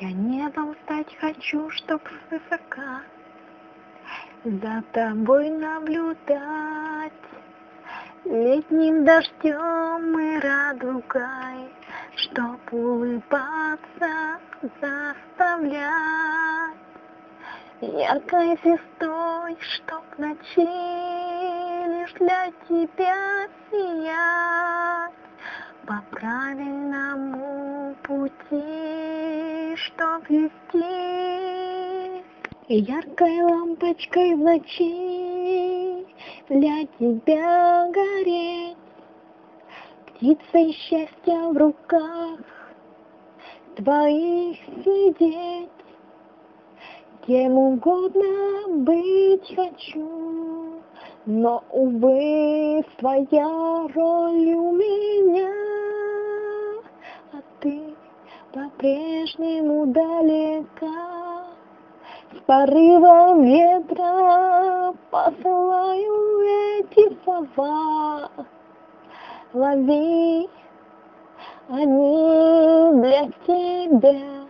Я небом стать хочу, чтоб свысока за тобой наблюдать, летним дождем и радугой, чтоб улыбаться заставлять, яркой звездой, чтоб в ночи лишь для тебя сиять, по правильному пути, чтоб вести, и яркой лампочкой в ночи для тебя гореть, птицей счастья в руках твоих сидеть. Кем угодно быть хочу, но, увы, своя роль у меня, а ты по-прежнему далека. С порывом ветра посылаю эти слова, лови, они для тебя.